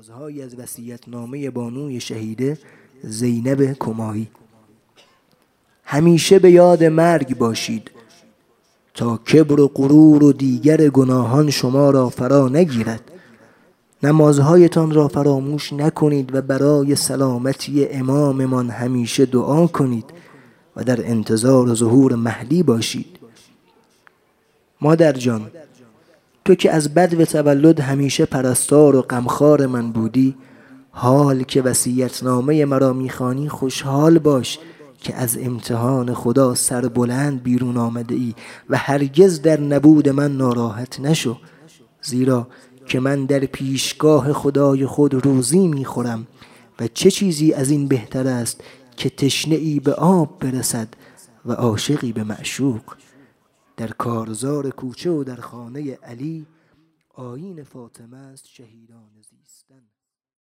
آغازهایی از وصیت‌نامه بانوی شهیده زینب کمایی. همیشه به یاد مرگ باشید تا کبر و غرور و دیگر گناهان شما را فرا نگیرد. نمازهایتان را فراموش نکنید و برای سلامتی اماممان همیشه دعا کنید و در انتظار ظهور مهدی باشید. مادر جان، تو که از بدو تولد همیشه پرستار و غمخوار من بودی، حال که وصیت‌نامه مرا می‌خوانی خوشحال باش که از امتحان خدا سربلند بیرون آمده ای و هرگز در نبود من ناراحت نشو، زیرا که من در پیشگاه خدای خود روزی می‌خورم و چه چیزی از این بهتر است که تشنه‌ای به آب برسد و عاشقی به معشوق. در کارزار کوچه و در خانه علی آیین فاطمه است شهیدان زیستن.